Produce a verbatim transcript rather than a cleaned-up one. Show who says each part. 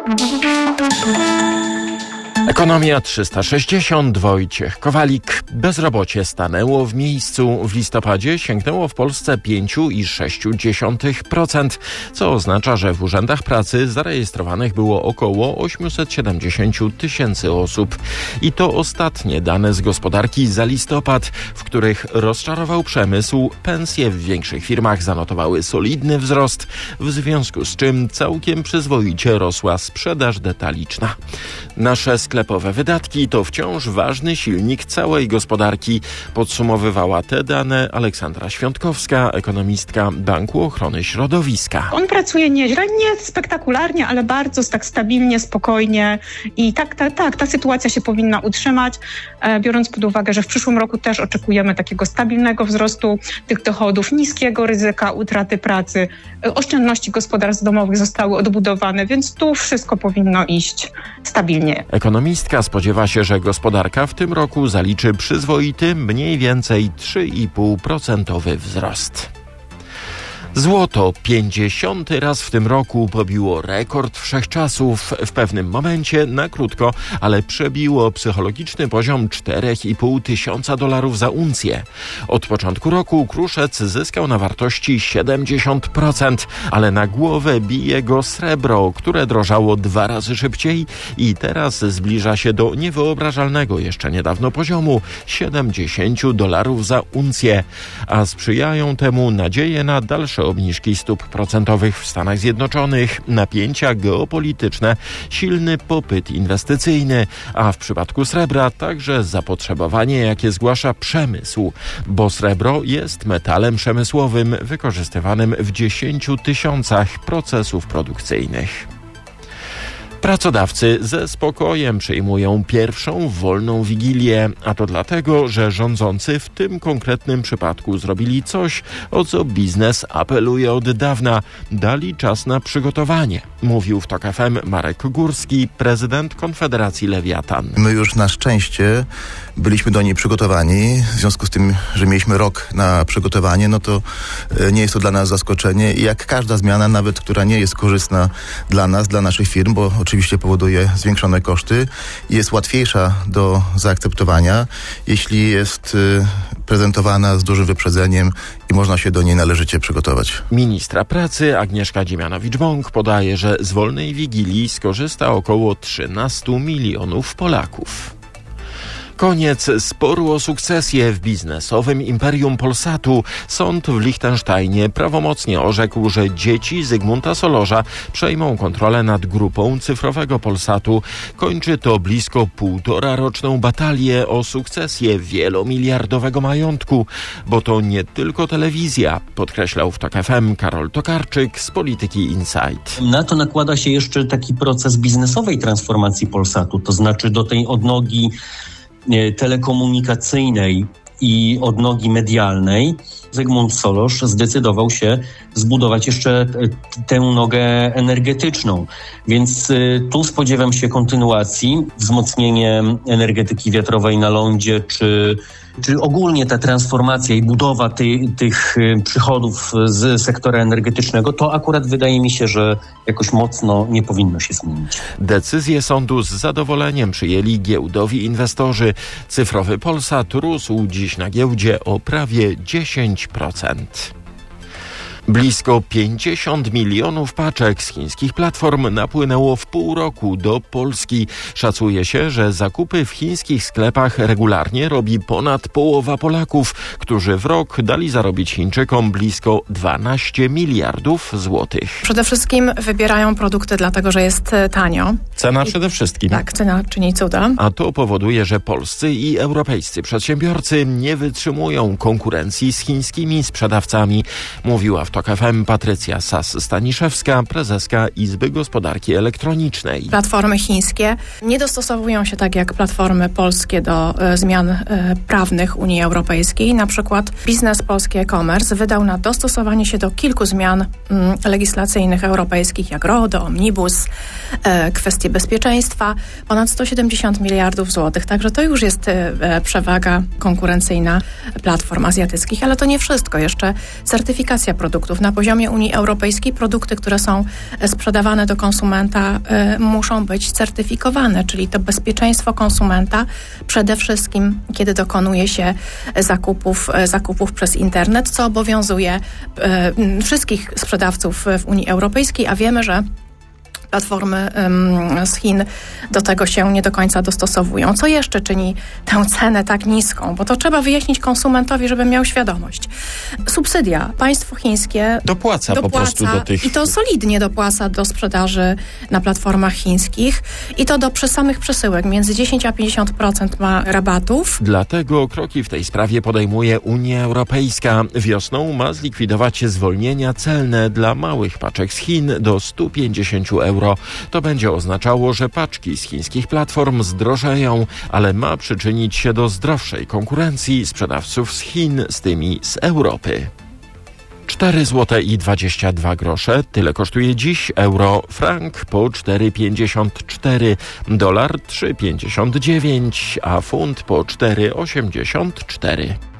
Speaker 1: Ekonomia trzysta sześćdziesiąt, Wojciech Kowalik. Bezrobocie stanęło w miejscu. W listopadzie sięgnęło w Polsce pięć przecinek sześć procent, co oznacza, że w urzędach pracy zarejestrowanych było około osiemset siedemdziesiąt tysięcy osób. I to ostatnie dane z gospodarki za listopad, w których rozczarował przemysł. Pensje w większych firmach zanotowały solidny wzrost, w związku z czym całkiem przyzwoicie rosła sprzedaż detaliczna. Nasze sklepowe wydatki to wciąż ważny silnik całej gospodarki. Podsumowywała te dane Aleksandra Świątkowska, ekonomistka Banku Ochrony Środowiska.
Speaker 2: On pracuje nieźle, nie spektakularnie, ale bardzo tak stabilnie, spokojnie i tak, tak, tak, ta sytuacja się powinna utrzymać, biorąc pod uwagę, że w przyszłym roku też oczekujemy takiego stabilnego wzrostu tych dochodów, niskiego ryzyka utraty pracy, oszczędności gospodarstw domowych zostały odbudowane, więc tu wszystko powinno iść stabilnie.
Speaker 1: Ekonomistka spodziewa się, że gospodarka w tym roku zaliczy przyzwoity, mniej więcej trzy i pół procent wzrost. Złoto pięćdziesiąty raz w tym roku pobiło rekord wszechczasów. W pewnym momencie, na krótko, ale przebiło psychologiczny poziom cztery i pół tysiąca dolarów za uncję. Od początku roku kruszec zyskał na wartości siedemdziesiąt procent, ale na głowę bije go srebro, które drożało dwa razy szybciej i teraz zbliża się do niewyobrażalnego jeszcze niedawno poziomu siedemdziesiąt dolarów za uncję, a sprzyjają temu nadzieje na dalsze obniżki stóp procentowych w Stanach Zjednoczonych, napięcia geopolityczne, silny popyt inwestycyjny, a w przypadku srebra także zapotrzebowanie, jakie zgłasza przemysł, bo srebro jest metalem przemysłowym wykorzystywanym w dziesięciu tysiącach procesów produkcyjnych. Pracodawcy ze spokojem przyjmują pierwszą wolną wigilię, a to dlatego, że rządzący w tym konkretnym przypadku zrobili coś, o co biznes apeluje od dawna. Dali czas na przygotowanie, mówił w Tok F M Marek Górski, prezydent Konfederacji Lewiatan.
Speaker 3: My już na szczęście byliśmy do niej przygotowani, w związku z tym, że mieliśmy rok na przygotowanie, no to nie jest to dla nas zaskoczenie i jak każda zmiana, nawet która nie jest korzystna dla nas, dla naszych firm, bo oczywiście powoduje zwiększone koszty, jest łatwiejsza do zaakceptowania, jeśli jest prezentowana z dużym wyprzedzeniem i można się do niej należycie przygotować.
Speaker 1: Ministra pracy Agnieszka Dziemianowicz-Bąk podaje, że z wolnej wigilii skorzysta około trzynastu milionów Polaków. Koniec sporu o sukcesję w biznesowym imperium Polsatu. Sąd w Lichtensteinie prawomocnie orzekł, że dzieci Zygmunta Solorza przejmą kontrolę nad grupą cyfrowego Polsatu. Kończy to blisko półtora roczną batalię o sukcesję wielomiliardowego majątku, bo to nie tylko telewizja, podkreślał w Tok F M Karol Tokarczyk z Polityki Insight.
Speaker 4: Na to nakłada się jeszcze taki proces biznesowej transformacji Polsatu, to znaczy do tej odnogi telekomunikacyjnej i odnogi medialnej Zygmunt Solorz zdecydował się zbudować jeszcze tę nogę energetyczną. Więc tu spodziewam się kontynuacji, wzmocnienie energetyki wiatrowej na lądzie, czy, czy ogólnie ta transformacja i budowa ty, tych przychodów z sektora energetycznego, to akurat wydaje mi się, że jakoś mocno nie powinno się zmienić.
Speaker 1: Decyzję sądu z zadowoleniem przyjęli giełdowi inwestorzy. Cyfrowy Polsat rósł dziś na giełdzie o prawie dziesięć procent. Blisko pięćdziesiąt milionów paczek z chińskich platform napłynęło w pół roku do Polski. Szacuje się, że zakupy w chińskich sklepach regularnie robi ponad połowa Polaków, którzy w rok dali zarobić Chińczykom blisko dwanaście miliardów złotych.
Speaker 5: Przede wszystkim wybierają produkty dlatego, że jest tanio.
Speaker 1: Cena przede wszystkim.
Speaker 5: Tak, cena czyni cuda.
Speaker 1: A to powoduje, że polscy i europejscy przedsiębiorcy nie wytrzymują konkurencji z chińskimi sprzedawcami, mówiła w Tok F M Patrycja Sas-Staniszewska, prezeska Izby Gospodarki Elektronicznej.
Speaker 5: Platformy chińskie nie dostosowują się tak jak platformy polskie do e, zmian e, prawnych Unii Europejskiej. Na przykład biznes polski e-commerce wydał na dostosowanie się do kilku zmian mm, legislacyjnych europejskich, jak RODO, Omnibus, e, kwestie bezpieczeństwa, ponad sto siedemdziesiąt miliardów złotych. Także to już jest e, przewaga konkurencyjna platform azjatyckich, ale to nie wszystko. Jeszcze certyfikacja produktów. Na poziomie Unii Europejskiej produkty, które są sprzedawane do konsumenta, e, muszą być certyfikowane, czyli to bezpieczeństwo konsumenta przede wszystkim, kiedy dokonuje się zakupów, zakupów przez internet, co obowiązuje e, wszystkich sprzedawców w Unii Europejskiej, a wiemy, że platformy um, z Chin do tego się nie do końca dostosowują. Co jeszcze czyni tę cenę tak niską? Bo to trzeba wyjaśnić konsumentowi, żeby miał świadomość. Subsydia. Państwo chińskie
Speaker 1: dopłaca, dopłaca po prostu do tych...
Speaker 5: I to solidnie dopłaca do sprzedaży na platformach chińskich. I to do przy samych przesyłek. Między dziesięć a pięćdziesiąt procent ma rabatów.
Speaker 1: Dlatego kroki w tej sprawie podejmuje Unia Europejska. Wiosną ma zlikwidować zwolnienia celne dla małych paczek z Chin do sto pięćdziesiąt euro. To będzie oznaczało, że paczki z chińskich platform zdrożeją, ale ma przyczynić się do zdrowszej konkurencji sprzedawców z Chin z tymi z Europy. cztery złote i dwadzieścia dwa grosze. Tyle kosztuje dziś euro. Frank po cztery pięćdziesiąt cztery, dolar trzy pięćdziesiąt dziewięć, a funt po cztery osiemdziesiąt cztery.